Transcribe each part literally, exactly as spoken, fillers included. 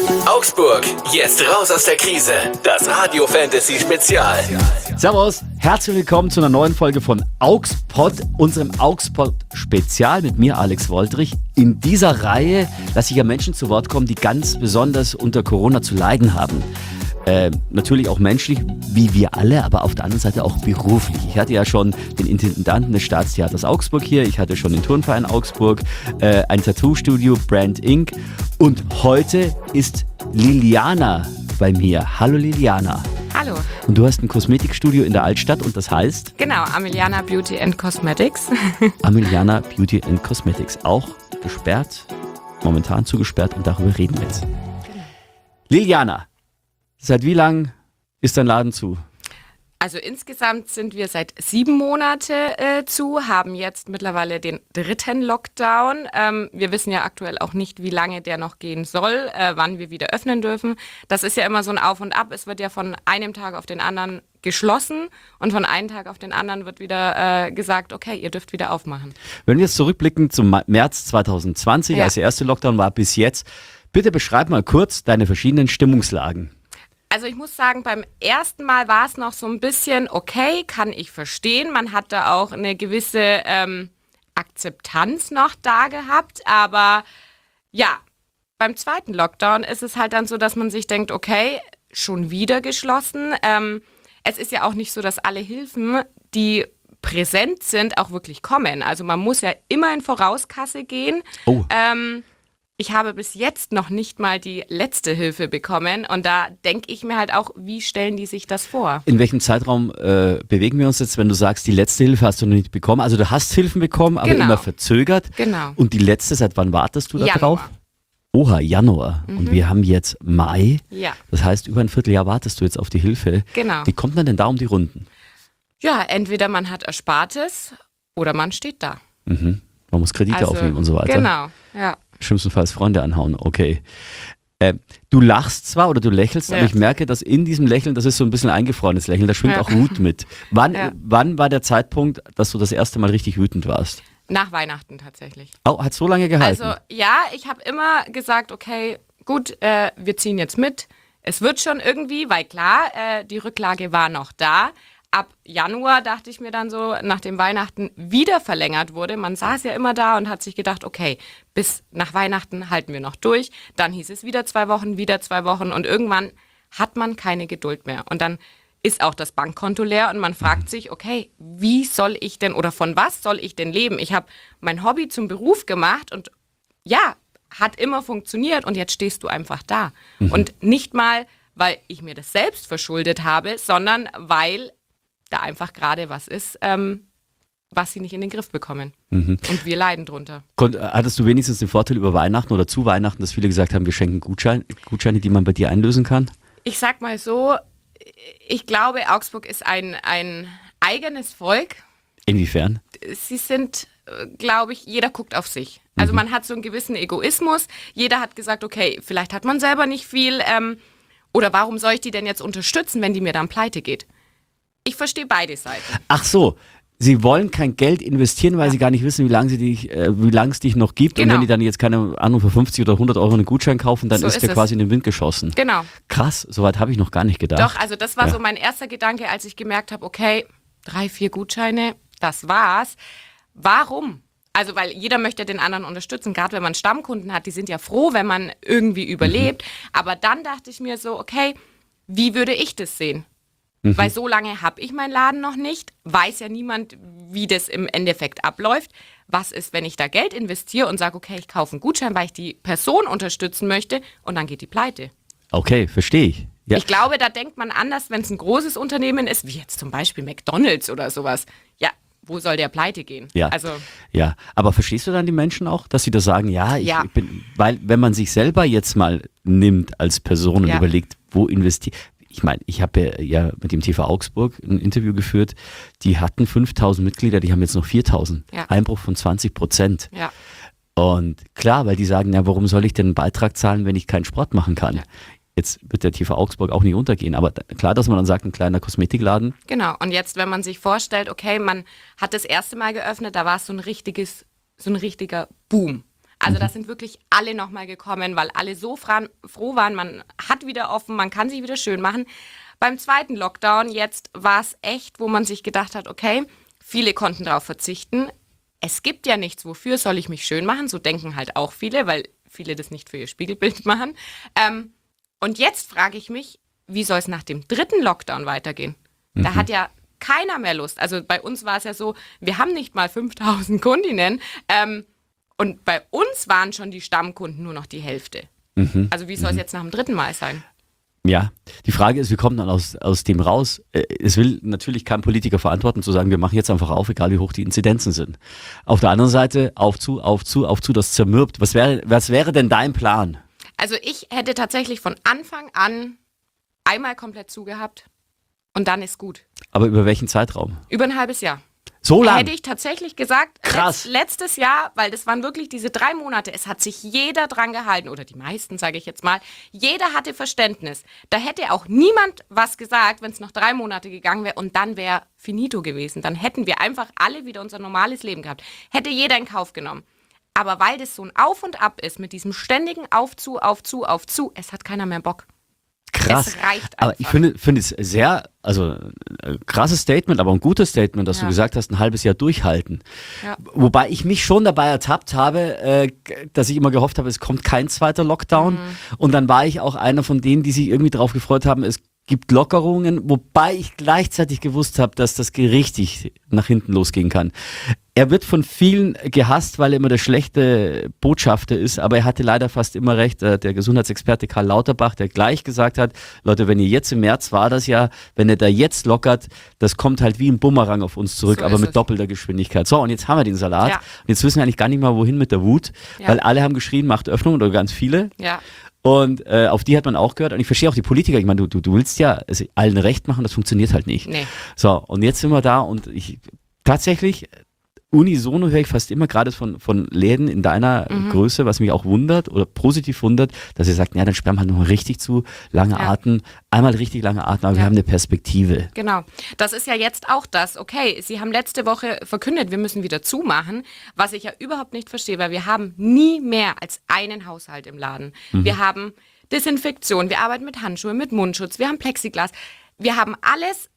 Augsburg, jetzt raus aus der Krise. Das Radio Fantasy Spezial. Servus, herzlich willkommen zu einer neuen Folge von AugsPod, unserem AugsPod Spezial mit mir, Alex Woltrich. In dieser Reihe lasse ich ja Menschen zu Wort kommen, die ganz besonders unter Corona zu leiden haben. Äh, natürlich auch menschlich, wie wir alle, aber auf der anderen Seite auch beruflich. Ich hatte ja schon den Intendanten des Staatstheaters Augsburg hier, ich hatte schon den Turnverein Augsburg, äh, ein Tattoo-Studio, Brand Incorporated. Und heute ist Liliana bei mir. Hallo Liliana. Hallo. Und du hast ein Kosmetikstudio in der Altstadt und das heißt? Genau, Ameliana Beauty and Cosmetics. Ameliana Beauty and Cosmetics. Auch gesperrt, momentan zugesperrt und darüber reden wir jetzt. Genau. Liliana. Seit wie lang ist dein Laden zu? Also insgesamt sind wir seit sieben Monate äh, zu, haben jetzt mittlerweile den dritten Lockdown. Ähm, wir wissen ja aktuell auch nicht, wie lange der noch gehen soll, äh, wann wir wieder öffnen dürfen. Das ist ja immer so ein Auf und Ab. Es wird ja von einem Tag auf den anderen geschlossen und von einem Tag auf den anderen wird wieder äh, gesagt, okay, ihr dürft wieder aufmachen. Wenn wir jetzt zurückblicken zum März zwanzig zwanzig, ja. Als der erste Lockdown war bis jetzt, bitte beschreib mal kurz deine verschiedenen Stimmungslagen. Also ich muss sagen, beim ersten Mal war es noch so ein bisschen okay, kann ich verstehen. Man hat da auch eine gewisse ähm, Akzeptanz noch da gehabt. Aber ja, beim zweiten Lockdown ist es halt dann so, dass man sich denkt, okay, schon wieder geschlossen. Ähm, es ist ja auch nicht so, dass alle Hilfen, die präsent sind, auch wirklich kommen. Also man muss ja immer in Vorauskasse gehen. Oh. Ähm, Ich habe bis jetzt noch nicht mal die letzte Hilfe bekommen und da denke ich mir halt auch, wie stellen die sich das vor? In welchem Zeitraum äh, bewegen wir uns jetzt, wenn du sagst, die letzte Hilfe hast du noch nicht bekommen? Also du hast Hilfen bekommen, aber genau. immer verzögert. Genau. Und die letzte, seit wann wartest du da Januar. drauf? Oha, Januar. Mhm. Und wir haben jetzt Mai. Ja. Das heißt, über ein Vierteljahr wartest du jetzt auf die Hilfe. Genau. Wie kommt man denn da um die Runden? Ja, entweder man hat Erspartes oder man steht da. Mhm. Man muss Kredite also, aufnehmen und so weiter. Genau, ja. Schlimmstenfalls Freunde anhauen, okay. Äh, du lachst zwar oder du lächelst, ja. aber ich merke, dass in diesem Lächeln, das ist so ein bisschen ein eingefrorenes Lächeln, da schwingt ja. auch Wut mit. Wann, ja. wann war der Zeitpunkt, dass du das erste Mal richtig wütend warst? Nach Weihnachten tatsächlich. Oh, hat so lange gehalten? Also ja, ich habe immer gesagt, okay, gut, äh, wir ziehen jetzt mit. Es wird schon irgendwie, weil klar, äh, die Rücklage war noch da. Ab Januar dachte ich mir dann so, nachdem Weihnachten wieder verlängert wurde, man saß ja immer da und hat sich gedacht, okay, bis nach Weihnachten halten wir noch durch. Dann hieß es wieder zwei Wochen, wieder zwei Wochen und irgendwann hat man keine Geduld mehr. Und dann ist auch das Bankkonto leer und man fragt sich, okay, wie soll ich denn oder von was soll ich denn leben? Ich habe mein Hobby zum Beruf gemacht und ja, hat immer funktioniert und jetzt stehst du einfach da. Mhm. Und nicht mal, weil ich mir das selbst verschuldet habe, sondern weil da einfach gerade was ist, ähm, was sie nicht in den Griff bekommen. Mhm. Und wir leiden drunter. Kon- hattest du wenigstens den Vorteil über Weihnachten oder zu Weihnachten, dass viele gesagt haben, wir schenken Gutschein, Gutscheine, die man bei dir einlösen kann? Ich sag mal so, ich glaube, Augsburg ist ein, ein eigenes Volk. Inwiefern? Sie sind, glaube ich, jeder guckt auf sich. Also mhm. man hat so einen gewissen Egoismus. Jeder hat gesagt, okay, vielleicht hat man selber nicht viel. Ähm, oder warum soll ich die denn jetzt unterstützen, wenn die mir dann pleite geht? Ich verstehe beide Seiten. Ach so, sie wollen kein Geld investieren, weil ja. sie gar nicht wissen, wie lange sie dich, äh, wie lange es dich noch gibt. Genau. Und wenn die dann jetzt keine Ahnung für fünfzig oder hundert Euro einen Gutschein kaufen, dann so ist der quasi in den Wind geschossen. Genau. Krass, soweit habe ich noch gar nicht gedacht. Doch, also das war ja. so mein erster Gedanke, als ich gemerkt habe, okay, drei, vier Gutscheine, das war's. Warum? Also weil jeder möchte den anderen unterstützen, gerade wenn man Stammkunden hat, die sind ja froh, wenn man irgendwie überlebt. Mhm. Aber dann dachte ich mir so, okay, wie würde ich das sehen? Mhm. Weil so lange habe ich meinen Laden noch nicht, weiß ja niemand, wie das im Endeffekt abläuft. Was ist, wenn ich da Geld investiere und sage, okay, ich kaufe einen Gutschein, weil ich die Person unterstützen möchte und dann geht die pleite. Okay, verstehe ich. Ja. Ich glaube, da denkt man anders, wenn es ein großes Unternehmen ist, wie jetzt zum Beispiel McDonald's oder sowas. Ja, wo soll der pleite gehen? Ja, also, ja. Aber verstehst du dann die Menschen auch, dass sie da sagen, ja, ich, ja. ich bin, weil wenn man sich selber jetzt mal nimmt als Person und ja. überlegt, wo investiert, ich meine, ich habe ja, ja mit dem T V Augsburg ein Interview geführt, die hatten fünftausend Mitglieder, die haben jetzt noch viertausend. Ja. Einbruch von zwanzig Prozent. Ja. Und klar, weil die sagen, ja, warum soll ich denn einen Beitrag zahlen, wenn ich keinen Sport machen kann? Ja. Jetzt wird der T V Augsburg auch nicht untergehen, aber klar, dass man dann sagt, ein kleiner Kosmetikladen. Genau, und jetzt, wenn man sich vorstellt, okay, man hat das erste Mal geöffnet, da war es so ein richtiges, so ein richtiger Boom. Also da sind wirklich alle nochmal gekommen, weil alle so fran- froh waren, man hat wieder offen, man kann sich wieder schön machen. Beim zweiten Lockdown jetzt war es echt, wo man sich gedacht hat, okay, viele konnten darauf verzichten. Es gibt ja nichts, wofür soll ich mich schön machen? So denken halt auch viele, weil viele das nicht für ihr Spiegelbild machen. Ähm, und jetzt frage ich mich, wie soll es nach dem dritten Lockdown weitergehen? Mhm. Da hat ja keiner mehr Lust. Also bei uns war es ja so, wir haben nicht mal fünftausend Kundinnen ähm, und bei uns waren schon die Stammkunden nur noch die Hälfte. Mhm. Also wie soll es mhm. jetzt nach dem dritten Mal sein? Ja, die Frage ist, wie kommt man aus, aus dem raus? Es will natürlich kein Politiker verantworten, zu sagen, wir machen jetzt einfach auf, egal wie hoch die Inzidenzen sind. Auf der anderen Seite, auf zu, auf zu, auf zu, das zermürbt. Was wäre, was wäre denn dein Plan? Also ich hätte tatsächlich von Anfang an einmal komplett zugehabt und dann ist gut. Aber über welchen Zeitraum? Über ein halbes Jahr. So lange? Hätte ich tatsächlich gesagt, Krass. Letzt, letztes Jahr, weil das waren wirklich diese drei Monate, es hat sich jeder dran gehalten, oder die meisten, sage ich jetzt mal, jeder hatte Verständnis. Da hätte auch niemand was gesagt, wenn es noch drei Monate gegangen wäre und dann wäre finito gewesen. Dann hätten wir einfach alle wieder unser normales Leben gehabt. Hätte jeder in Kauf genommen. Aber weil das so ein Auf und Ab ist, mit diesem ständigen Aufzu, Aufzu, Aufzu, es hat keiner mehr Bock. Krass. Es reicht einfach. Aber ich finde, finde es sehr, also ein krasses Statement, aber ein gutes Statement, dass Ja. du gesagt hast, ein halbes Jahr durchhalten. Ja. Wobei ich mich schon dabei ertappt habe, äh, dass ich immer gehofft habe, es kommt kein zweiter Lockdown. Mhm. Und dann war ich auch einer von denen, die sich irgendwie darauf gefreut haben, es gibt Lockerungen, wobei ich gleichzeitig gewusst habe, dass das richtig nach hinten losgehen kann. Er wird von vielen gehasst, weil er immer der schlechte Botschafter ist, aber er hatte leider fast immer recht. Der Gesundheitsexperte Karl Lauterbach, der gleich gesagt hat, Leute, wenn ihr jetzt im März war das ja, wenn ihr da jetzt lockert, das kommt halt wie ein Bumerang auf uns zurück, So aber ist mit es. doppelter Geschwindigkeit. So, und jetzt haben wir den Salat. Ja. Und jetzt wissen wir eigentlich gar nicht mal, wohin mit der Wut, Ja. weil alle haben geschrien, macht Öffnung oder ganz viele. Ja. Und äh, auf die hat man auch gehört. Und ich verstehe auch die Politiker. Ich meine, du, du, du willst ja es allen recht machen, das funktioniert halt nicht. Nee. So, und jetzt sind wir da und ich tatsächlich, unisono höre ich fast immer gerade von, von Läden in deiner Mhm. Größe, was mich auch wundert oder positiv wundert, dass ihr sagt, ja, dann sperren wir halt nochmal richtig zu, lange Ja. atmen, einmal richtig lange atmen, aber wir Ja. haben eine Perspektive. Genau. Das ist ja jetzt auch das. Okay, Sie haben letzte Woche verkündet, wir müssen wieder zumachen, was ich ja überhaupt nicht verstehe, weil wir haben nie mehr als einen Haushalt im Laden. Mhm. Wir haben Desinfektion, wir arbeiten mit Handschuhen, mit Mundschutz, wir haben Plexiglas. Wir haben alles,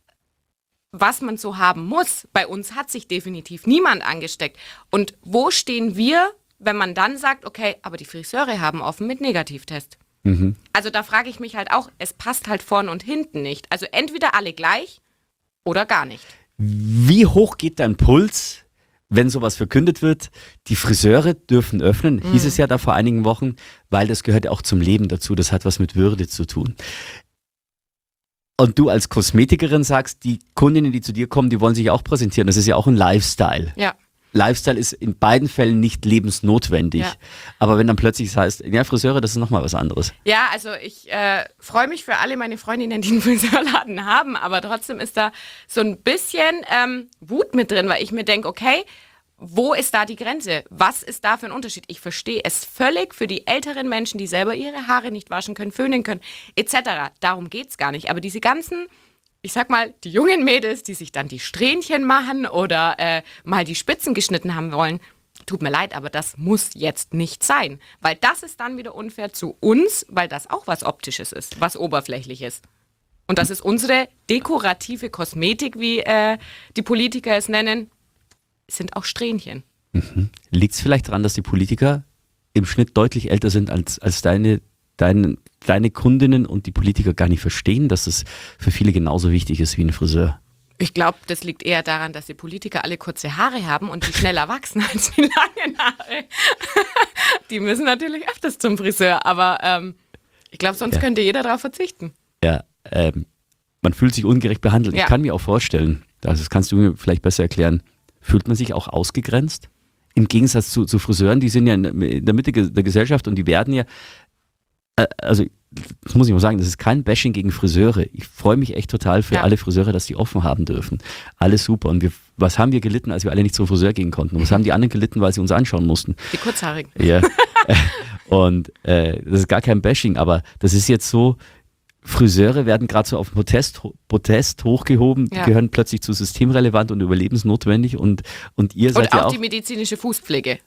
was man so haben muss. Bei uns hat sich definitiv niemand angesteckt. Und wo stehen wir, wenn man dann sagt, okay, aber die Friseure haben offen mit Negativtest? Mhm. Also da frage ich mich halt auch, es passt halt vorn und hinten nicht. Also entweder alle gleich oder gar nicht. Wie hoch geht dein Puls, wenn sowas verkündet wird? Die Friseure dürfen öffnen, Mhm. hieß es ja da vor einigen Wochen, weil das gehört ja auch zum Leben dazu. Das hat was mit Würde zu tun. Und du als Kosmetikerin sagst, die Kundinnen, die zu dir kommen, die wollen sich auch präsentieren. Das ist ja auch ein Lifestyle. Ja. Lifestyle ist in beiden Fällen nicht lebensnotwendig. Ja. Aber wenn dann plötzlich es heißt, ja, Friseure, das ist nochmal was anderes. Ja, also ich äh, freue mich für alle meine Freundinnen, die einen Friseurladen haben, aber trotzdem ist da so ein bisschen ähm, Wut mit drin, weil ich mir denke, okay, wo ist da die Grenze? Was ist da für ein Unterschied? Ich verstehe es völlig für die älteren Menschen, die selber ihre Haare nicht waschen können, föhnen können, et cetera. Darum geht's gar nicht. Aber diese ganzen, ich sag mal, die jungen Mädels, die sich dann die Strähnchen machen oder äh, mal die Spitzen geschnitten haben wollen, tut mir leid, aber das muss jetzt nicht sein. Weil das ist dann wieder unfair zu uns, weil das auch was Optisches ist, was Oberflächliches. Und das ist unsere dekorative Kosmetik, wie äh, die Politiker es nennen, sind auch Strähnchen. Liegt es vielleicht daran, dass die Politiker im Schnitt deutlich älter sind als, als deine, deine, deine Kundinnen und die Politiker gar nicht verstehen, dass das für viele genauso wichtig ist wie ein Friseur? Ich glaube, das liegt eher daran, dass die Politiker alle kurze Haare haben und die schneller wachsen als die langen Haare. Die müssen natürlich öfters zum Friseur, aber ähm, ich glaube, sonst Ja. könnte jeder darauf verzichten. Ja, ähm, man fühlt sich ungerecht behandelt. Ja. Ich kann mir auch vorstellen, also das kannst du mir vielleicht besser erklären, fühlt man sich auch ausgegrenzt? Im Gegensatz zu, zu Friseuren, die sind ja in der Mitte ge- der Gesellschaft und die werden ja, äh, also das muss ich mal sagen, das ist kein Bashing gegen Friseure. Ich freue mich echt total für Ja. alle Friseure, dass die offen haben dürfen. Alles super. Und wir, was haben wir gelitten, als wir alle nicht zum Friseur gehen konnten? Und was haben die anderen gelitten, weil sie uns anschauen mussten? Die Kurzhaarigen. Ja. Und äh, das ist gar kein Bashing, aber das ist jetzt so, Friseure werden gerade so auf Protest, Protest hochgehoben, die Ja. gehören plötzlich zu systemrelevant und überlebensnotwendig und, und ihr seid Und auch, ja auch, die medizinische Fußpflege.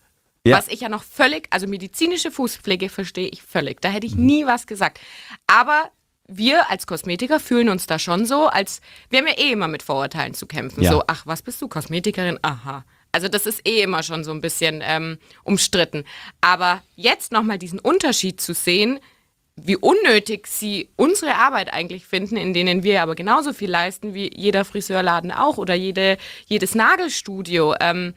Ja. Was ich ja noch völlig, also medizinische Fußpflege verstehe ich völlig. Da hätte ich nie was gesagt. Aber wir als Kosmetiker fühlen uns da schon so, als wir haben ja eh immer mit Vorurteilen zu kämpfen. Ja. So, ach, was bist du, Kosmetikerin? Aha. Also das ist eh immer schon so ein bisschen ähm, umstritten. Aber jetzt nochmal diesen Unterschied zu sehen, wie unnötig sie unsere Arbeit eigentlich finden, in denen wir aber genauso viel leisten wie jeder Friseurladen auch oder jede, jedes Nagelstudio. Ähm,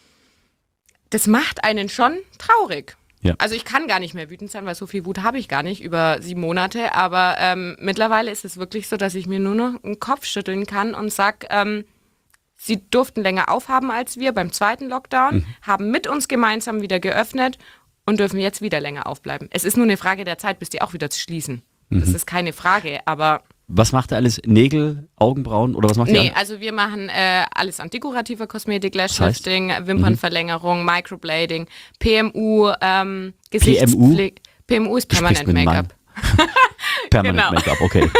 das macht einen schon traurig. Ja. Also ich kann gar nicht mehr wütend sein, weil so viel Wut habe ich gar nicht über sieben Monate. Aber ähm, mittlerweile ist es wirklich so, dass ich mir nur noch den Kopf schütteln kann und sage, ähm, sie durften länger aufhaben als wir beim zweiten Lockdown, mhm. haben mit uns gemeinsam wieder geöffnet und dürfen jetzt wieder länger aufbleiben. Es ist nur eine Frage der Zeit, bis die auch wieder schließen. Mhm. Das ist keine Frage, aber... Was macht er alles? Nägel, Augenbrauen oder was macht ihr? Nee, also wir machen äh, alles an dekorativer Kosmetik, Lashlifting, das heißt? Wimpernverlängerung, Microblading, P M U, ähm, Gesichtspflege. P M U ist Permanent Make-up. Permanent genau. Make-up, okay.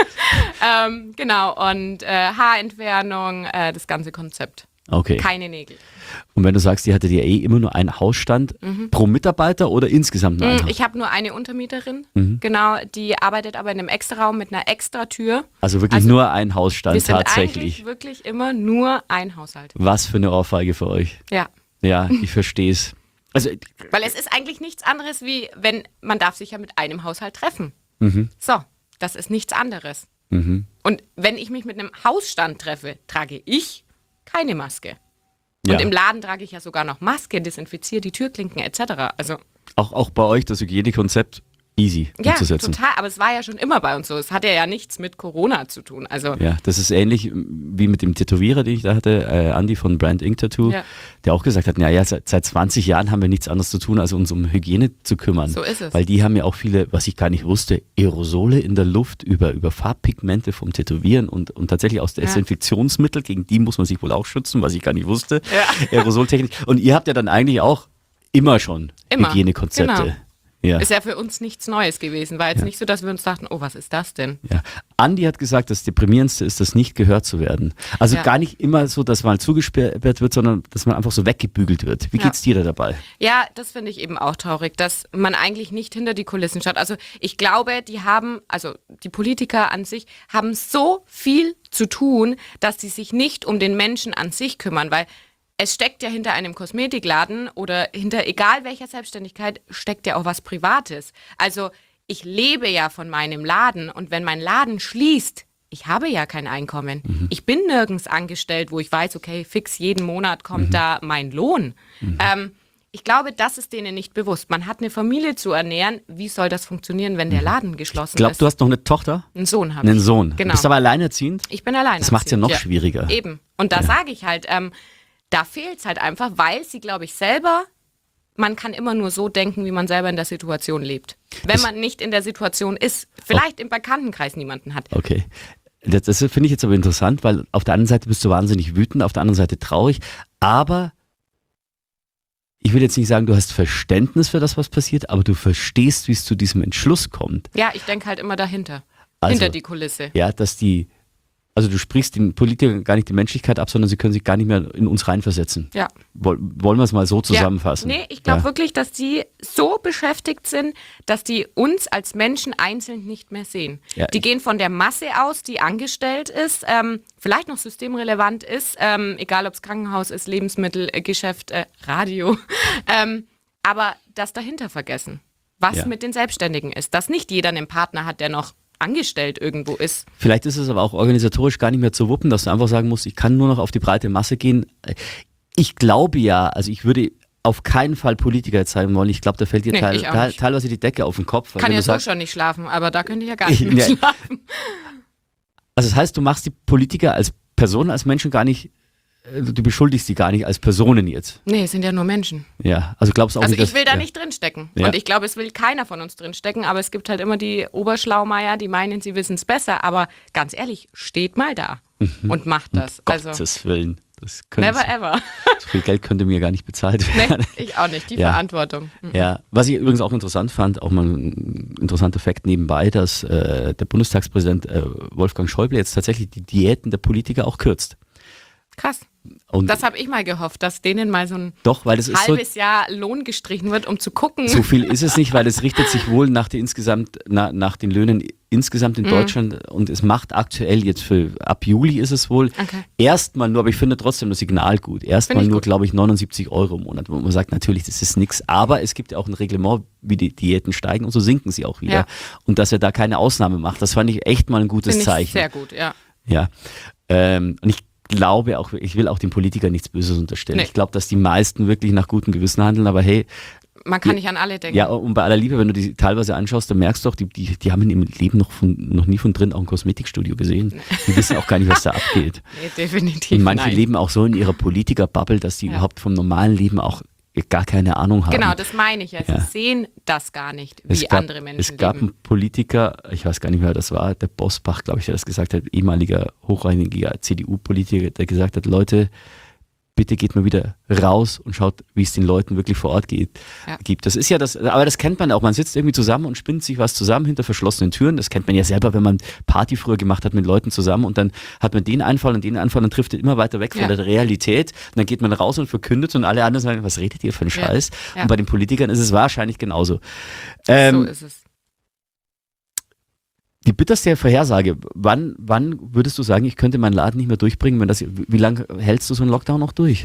ähm, genau, und äh, Haarentfernung, äh, das ganze Konzept. Okay. Keine Nägel. Und wenn du sagst, die hattet ja eh immer nur einen Hausstand mhm. pro Mitarbeiter oder insgesamt nur einen? Ich habe nur eine Untermieterin, mhm. genau, die arbeitet aber in einem Extraraum mit einer Extratür. Also wirklich also nur ein Hausstand wir sind tatsächlich. Eigentlich wirklich immer nur ein Haushalt. Was für eine Ohrfeige für euch. Ja. Ja, ich verstehe es. Also, weil es ist eigentlich nichts anderes wie, wenn man darf sich ja mit einem Haushalt treffen. Mhm. So, das ist nichts anderes. Mhm. Und wenn ich mich mit einem Hausstand treffe, trage ich keine Maske. Und ja. im Laden trage ich ja sogar noch Maske, desinfiziere die Türklinken et cetera. Also auch, auch bei euch das Hygienekonzept easy ja, umzusetzen. Ja, total. Aber es war ja schon immer bei uns so. Es hat ja, ja nichts mit Corona zu tun. Also ja, das ist ähnlich wie mit dem Tätowierer, den ich da hatte, äh, Andi von Brand Ink Tattoo, ja. der auch gesagt hat, naja, seit, seit zwanzig Jahren haben wir nichts anderes zu tun, als uns um Hygiene zu kümmern. So ist es. Weil die haben ja auch viele, was ich gar nicht wusste, Aerosole in der Luft über, über Farbpigmente vom Tätowieren und, und tatsächlich aus Desinfektionsmittel, gegen die muss man sich wohl auch schützen, was ich gar nicht wusste. Ja. Aerosoltechnik. Und ihr habt ja dann eigentlich auch immer schon immer. Hygienekonzepte. Genau. Ja. Ist ja für uns nichts Neues gewesen. War jetzt ja. nicht so, dass wir uns dachten, oh, was ist das denn? Ja. Andi hat gesagt, das Deprimierendste ist, das nicht gehört zu werden. Also ja. gar nicht immer so, dass man zugesperrt wird, sondern dass man einfach so weggebügelt wird. Wie ja. geht's dir da dabei? Ja, das finde ich eben auch traurig, dass man eigentlich nicht hinter die Kulissen schaut. Also ich glaube, die haben, also die Politiker an sich, haben so viel zu tun, dass sie sich nicht um den Menschen an sich kümmern, weil es steckt ja hinter einem Kosmetikladen oder hinter egal welcher Selbstständigkeit steckt ja auch was Privates. Also ich lebe ja von meinem Laden und wenn mein Laden schließt, ich habe ja kein Einkommen. Mhm. Ich bin nirgends angestellt, wo ich weiß, okay, fix jeden Monat kommt mhm. da mein Lohn. Mhm. Ähm, ich glaube, das ist denen nicht bewusst. Man hat eine Familie zu ernähren. Wie soll das funktionieren, wenn der Laden geschlossen ich glaub, ist? Ich glaube, du hast noch eine Tochter? Einen Sohn habe ich. Einen Sohn. Genau. Du bist aber alleinerziehend? Ich bin alleinerziehend. Das macht es ja noch ja. schwieriger. Eben. Und da ja. sage ich halt, ähm, da fehlt es halt einfach, weil sie, glaube ich, selber, man kann immer nur so denken, wie man selber in der Situation lebt. Wenn das man nicht in der Situation ist, vielleicht oh. im Bekanntenkreis niemanden hat. Okay. Das, das finde ich jetzt aber interessant, weil auf der einen Seite bist du wahnsinnig wütend, auf der anderen Seite traurig, aber ich will jetzt nicht sagen, du hast Verständnis für das, was passiert, aber du verstehst, wie es zu diesem Entschluss kommt. Ja, ich denke halt immer dahinter, also, hinter die Kulisse. Ja, dass die Also du sprichst den Politikern gar nicht die Menschlichkeit ab, sondern sie können sich gar nicht mehr in uns reinversetzen. Ja. Wollen wir es mal so zusammenfassen? Ja. Nee, ich glaube ja. wirklich, dass die so beschäftigt sind, dass die uns als Menschen einzeln nicht mehr sehen. Ja. Die gehen von der Masse aus, die angestellt ist, ähm, vielleicht noch systemrelevant ist, ähm, egal ob es Krankenhaus ist, Lebensmittelgeschäft, äh, Radio, ähm, aber das dahinter vergessen, was ja. mit den Selbstständigen ist. Dass nicht jeder einen Partner hat, der noch angestellt irgendwo ist. Vielleicht ist es aber auch organisatorisch gar nicht mehr zu wuppen, dass du einfach sagen musst, ich kann nur noch auf die breite Masse gehen. Ich glaube ja, also ich würde auf keinen Fall Politiker jetzt sein wollen. Ich glaube, da fällt dir nee, teil, teil, teilweise die Decke auf den Kopf. Kann ja so sagst, schon nicht schlafen, aber da könnte ich ja gar nicht mehr schlafen. Also das heißt, du machst die Politiker als Personen, als Menschen gar nicht, du beschuldigst die gar nicht als Personen jetzt. Nee, es sind ja nur Menschen. Ja, also glaubst du auch also nicht, ich will dass, da ja. nicht drinstecken. Ja. Und ich glaube, es will keiner von uns drinstecken, aber es gibt halt immer die Oberschlaumeier, die meinen, sie wissen es besser. Aber ganz ehrlich, steht mal da mhm. und macht das. Um also, Gottes Willen. Das never ever. So viel Geld könnte mir gar nicht bezahlt werden. Nee, ich auch nicht, die ja. Verantwortung. Mhm. Ja, was ich übrigens auch interessant fand, auch mal ein interessanter Fakt nebenbei, dass äh, der Bundestagspräsident äh, Wolfgang Schäuble jetzt tatsächlich die Diäten der Politiker auch kürzt. Krass. Und das habe ich mal gehofft, dass denen mal so ein doch, weil das ist so, halbes Jahr Lohn gestrichen wird, um zu gucken. so viel ist es nicht, weil es richtet sich wohl nach, der insgesamt, na, nach den Löhnen insgesamt in Mhm. Deutschland und es macht aktuell jetzt für, ab Juli ist es wohl, Okay. erstmal nur, aber ich finde trotzdem das Signal gut, erstmal Finde ich nur, gut. glaube ich, neunundsiebzig Euro im Monat, wo man sagt, natürlich, das ist nichts, aber es gibt ja auch ein Reglement, wie die Diäten steigen und so sinken sie auch wieder. Ja. Und dass er da keine Ausnahme macht, das fand ich echt mal ein gutes Finde ich Zeichen. sehr gut, ja. Ja, ähm, und ich glaube auch, ich will auch den Politikern nichts Böses unterstellen. Nee. Ich glaube, dass die meisten wirklich nach gutem Gewissen handeln, aber hey, Man kann nicht an alle denken. ja, und bei aller Liebe, wenn du die teilweise anschaust, dann merkst du doch, die, die, die haben in ihrem Leben noch, von, noch nie von drin auch ein Kosmetikstudio gesehen. Die wissen auch gar nicht, was da abgeht. Nee, definitiv Und manche nein. leben auch so in ihrer Politiker-Bubble, dass die Ja. überhaupt vom normalen Leben auch gar keine Ahnung haben. Genau, das meine ich ja. Sie Ja. sehen das gar nicht, wie Es gab, andere Menschen es gab leben. einen Politiker, ich weiß gar nicht mehr, wer das war, der Bosbach, glaube ich, der das gesagt hat, ehemaliger hochrangiger C D U-Politiker, der gesagt hat, Leute, bitte geht mal wieder raus und schaut, wie es den Leuten wirklich vor Ort geht, Ja. gibt. Das ist ja das, aber das kennt man auch. Man sitzt irgendwie zusammen und spinnt sich was zusammen hinter verschlossenen Türen. Das kennt man ja selber, wenn man Party früher gemacht hat mit Leuten zusammen und dann hat man den Einfall und den Einfall und trifft immer weiter weg von Ja. der Realität. Und dann geht man raus und verkündet und alle anderen sagen, was redet ihr für einen Ja. Scheiß? Ja. Und bei den Politikern ist es wahrscheinlich genauso. Ähm, so ist es. Die bitterste Vorhersage, wann, wann würdest du sagen, ich könnte meinen Laden nicht mehr durchbringen? Wenn das, wie lange hältst du so einen Lockdown noch durch?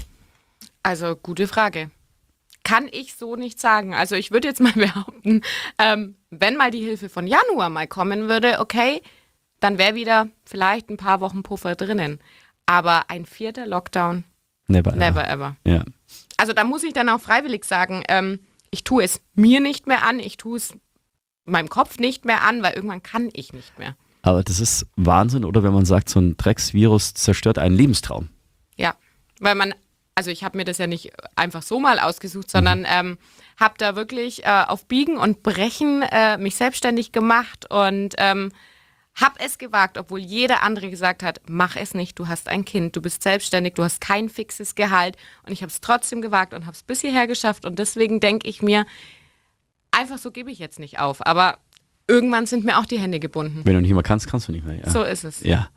Also, gute Frage. Kann ich so nicht sagen. Also, ich würde jetzt mal behaupten, ähm, wenn mal die Hilfe von Januar mal kommen würde, okay, dann wäre wieder vielleicht ein paar Wochen Puffer drinnen. Aber ein vierter Lockdown, Never. never ever. Ja. Also, da muss ich dann auch freiwillig sagen, ähm, ich tue es mir nicht mehr an, ich tue es meinem Kopf nicht mehr an, weil irgendwann kann ich nicht mehr. Aber das ist Wahnsinn, oder wenn man sagt, so ein Drecksvirus zerstört einen Lebenstraum. Ja, weil man, also ich habe mir das ja nicht einfach so mal ausgesucht, sondern ähm, habe da wirklich äh, auf Biegen und Brechen äh, mich selbstständig gemacht und ähm, habe es gewagt, obwohl jeder andere gesagt hat, mach es nicht, du hast ein Kind, du bist selbstständig, du hast kein fixes Gehalt und ich habe es trotzdem gewagt und habe es bis hierher geschafft und deswegen denke ich mir, einfach so gebe ich jetzt nicht auf, aber irgendwann sind mir auch die Hände gebunden. Wenn du nicht mehr kannst, kannst du nicht mehr. Ja. So ist es. Ja.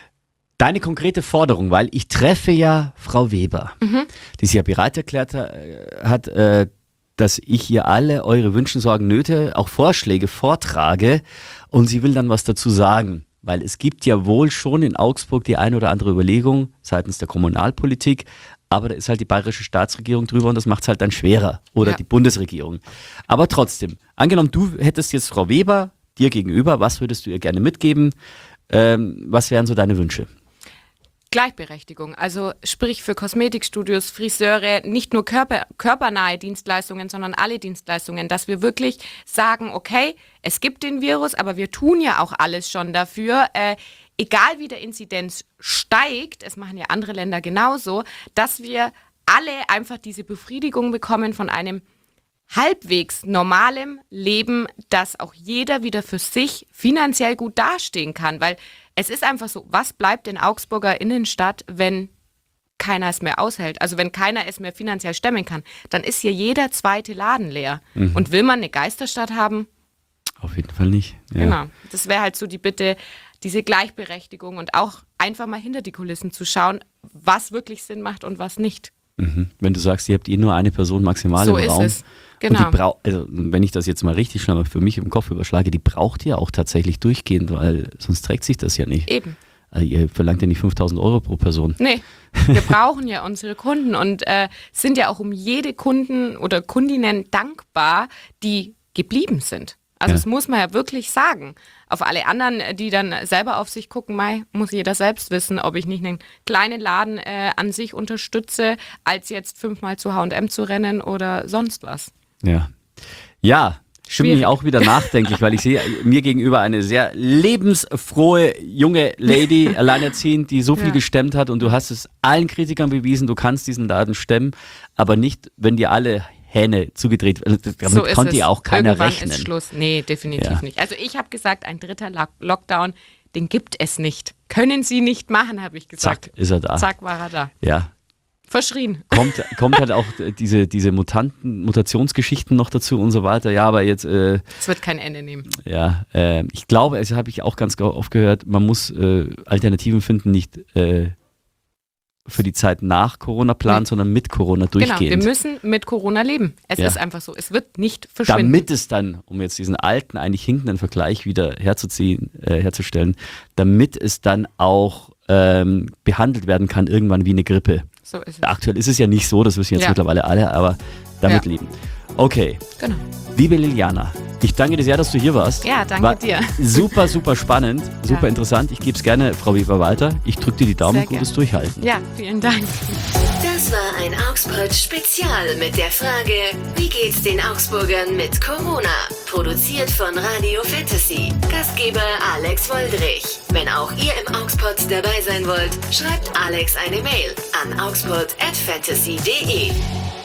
Deine konkrete Forderung, weil ich treffe ja Frau Weber, Mhm. die sich ja bereit erklärt äh, hat, äh, dass ich ihr alle eure Wünsche, Sorgen, Nöte, auch Vorschläge vortrage und sie will dann was dazu sagen. Weil es gibt ja wohl schon in Augsburg die eine oder andere Überlegung seitens der Kommunalpolitik, aber da ist halt die bayerische Staatsregierung drüber und das macht es halt dann schwerer. Oder Ja. die Bundesregierung. Aber trotzdem, angenommen, du hättest jetzt Frau Weber dir gegenüber, was würdest du ihr gerne mitgeben? Ähm, was wären so deine Wünsche? Gleichberechtigung, also sprich für Kosmetikstudios, Friseure, nicht nur Körper, körpernahe Dienstleistungen, sondern alle Dienstleistungen, dass wir wirklich sagen, okay, es gibt den Virus, aber wir tun ja auch alles schon dafür, äh, egal wie der Inzidenz steigt, es machen ja andere Länder genauso, dass wir alle einfach diese Befriedigung bekommen von einem halbwegs normalem Leben, dass auch jeder wieder für sich finanziell gut dastehen kann. Weil es ist einfach so, was bleibt in Augsburger Innenstadt, wenn keiner es mehr aushält? Also wenn keiner es mehr finanziell stemmen kann, dann ist hier jeder zweite Laden leer. Mhm. Und will man eine Geisterstadt haben? Auf jeden Fall nicht. Ja. Genau. Das wäre halt so die Bitte, diese Gleichberechtigung und auch einfach mal hinter die Kulissen zu schauen, was wirklich Sinn macht und was nicht. Mhm. Wenn du sagst, ihr habt eh nur eine Person maximal So im ist Raum. es. Und Genau. die brau- also, wenn ich das jetzt mal richtig schnell mal für mich im Kopf überschlage, die braucht ihr auch tatsächlich durchgehend, weil sonst trägt sich das ja nicht. Eben. Also ihr verlangt ja nicht fünftausend Euro pro Person. Nee, wir brauchen ja unsere Kunden und äh, sind ja auch um jede Kunden oder Kundinnen dankbar, die geblieben sind. Also Ja. das muss man ja wirklich sagen. Auf alle anderen, die dann selber auf sich gucken, Mai, muss jeder selbst wissen, ob ich nicht einen kleinen Laden äh, an sich unterstütze, als jetzt fünfmal zu H und M zu rennen oder sonst was. Ja. Ja, stimmt mich Schwierig. auch wieder nachdenklich, weil ich sehe mir gegenüber eine sehr lebensfrohe junge Lady, alleinerziehend, die so viel Ja. gestemmt hat und du hast es allen Kritikern bewiesen, du kannst diesen Laden stemmen, aber nicht, wenn dir alle Hähne zugedreht werden. Damit So ist konnte es. ja auch keiner Irgendwann rechnen. ist Schluss. Nee, definitiv Ja. nicht. Also ich habe gesagt, ein dritter Lock- Lockdown, den gibt es nicht. Können Sie nicht machen, habe ich gesagt. Zack, ist er da. Zack, war er da. Ja. Verschrien. Kommt, kommt halt auch diese, diese Mutanten, Mutationsgeschichten noch dazu und so weiter. Ja, aber jetzt, äh, Es wird kein Ende nehmen. ja, äh, ich glaube, das habe ich auch ganz oft gehört, man muss äh, Alternativen finden, nicht äh, für die Zeit nach Corona planen, Nee. sondern mit Corona Genau, durchgehend. wir müssen mit Corona leben. Es Ja. ist einfach so. Es wird nicht verschwinden. Damit es dann, um jetzt diesen alten, eigentlich hinkenden Vergleich wieder herzuziehen, äh, herzustellen, damit es dann auch ähm, behandelt werden kann, irgendwann wie eine Grippe. So ist es. Aktuell ist es ja nicht so, das wissen jetzt Ja. mittlerweile alle, aber damit Ja. leben. Okay, Genau. liebe Liliana, ich danke dir sehr, dass du hier warst. Ja, danke War dir. Super, super spannend, super Ja. interessant. Ich gebe es gerne, Frau Weber, weiter. Ich drücke dir die Daumen, Sehr gutes gern. Durchhalten. Ja, vielen Dank. Das war ein Auxpod-Spezial mit der Frage, wie geht's den Augsburgern mit Corona? Produziert von Radio Fantasy. Gastgeber Alex Woldrich. Wenn auch ihr im Auxpod dabei sein wollt, schreibt Alex eine Mail an auxpod at fantasy punkt de.